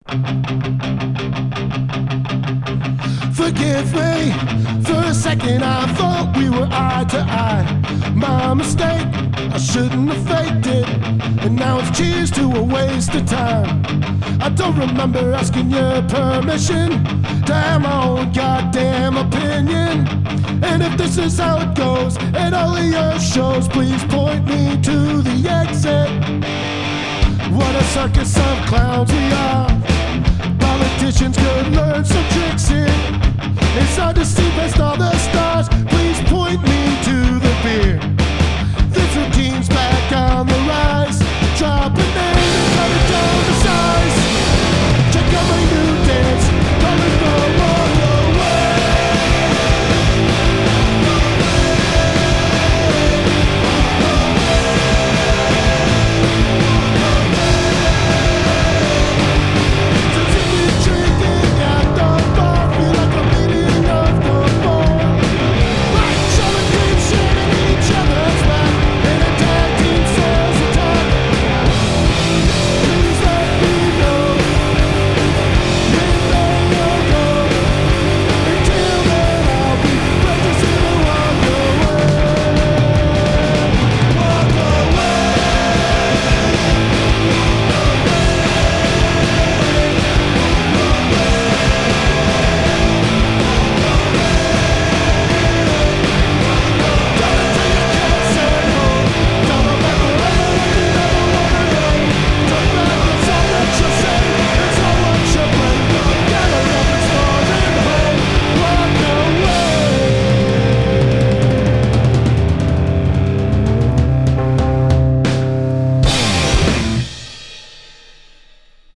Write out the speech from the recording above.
Forgive me, for a second I thought we were eye to eye. My mistake, I shouldn't have faked it. And now it's cheers to a waste of time. I don't remember asking your permission to have my own goddamn opinion. And if this is how it goes at all of your shows, please point me to the exit. What a circus of clowns we are. Politicians could learn some tricks here. It's hard to see past all the stars. Please point me